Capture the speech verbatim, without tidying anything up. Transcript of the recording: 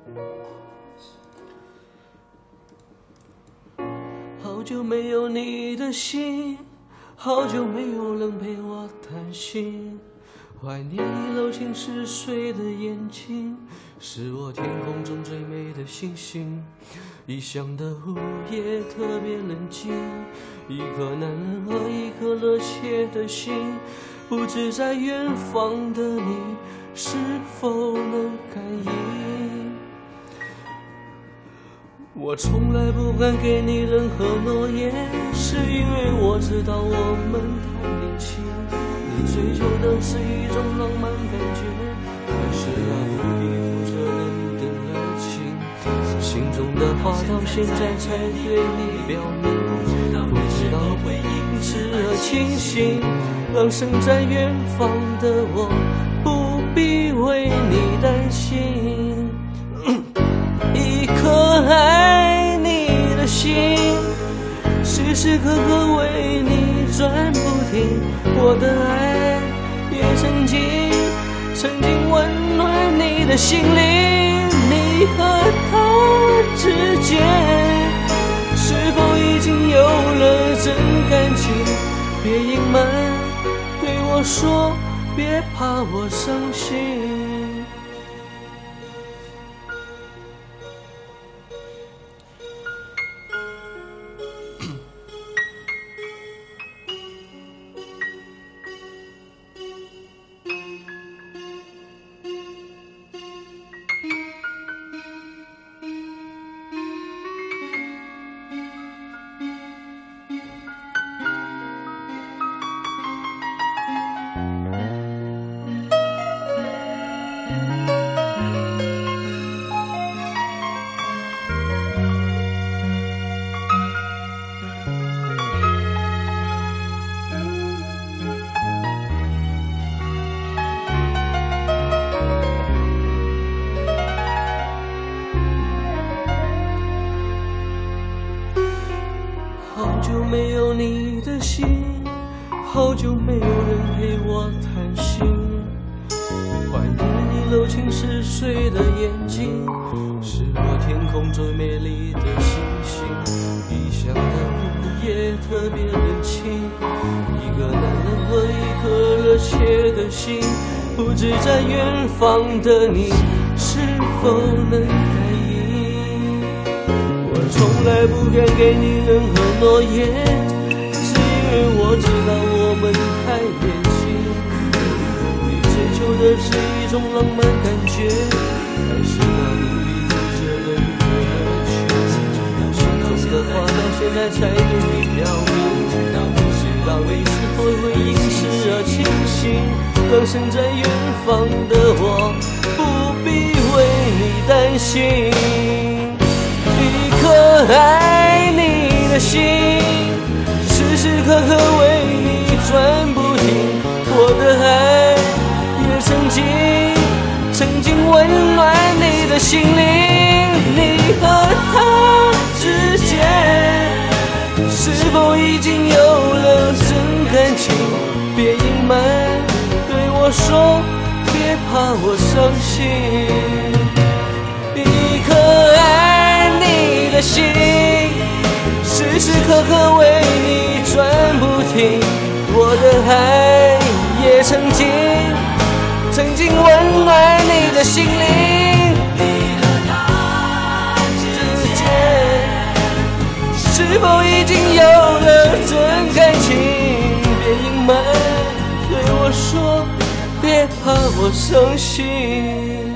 好久没有你的心，好久没有人陪我谈心，怀念你柔情似水的眼睛，是我天空中最美的星星。异乡的午夜特别冷静，一个男人和一颗热切的心，不知在远方的你是否能感应。我从来不敢给你任何诺言，是因为我知道我们太年轻。你追求的是一种浪漫感觉，还是那不必负责任的热情？心中的话到现在才对你表明，不知道会因此而清醒，让身在远方的我不必为你担心。一颗爱你的心，时时刻刻为你转不停，我的爱也曾经曾经温暖你的心灵。你和他之间是否已经有了真感情？别隐瞒，对我说，别怕我伤心。好久没有你的心，好久没有人陪我谈心，怀念你柔情似水的眼睛，是我天空最美丽的星星。异乡的午夜特别冷清，一个男人和一颗热切的心，不知在远方的你是否能感应。我从来不敢给你任何诺言，是因为我知道我们太年轻。你追求的是一种浪漫感觉，还是那不必负责任的热情？心中的话到现在才对你表明，不知道你是否会因此而清醒，让身在远方的我不必为你担心。一颗爱你的心，时时刻刻为你转不停，我的爱也曾经曾经温暖你的心灵。你和他之间是否已经有了真感情？别隐瞒，对我说，别怕我伤心。一颗爱你的心，时时刻刻为你转不停，我的爱也曾经曾经温暖你的心灵。你和他之间是否已经有了真感情？别隐瞒，对我说，别怕我伤心。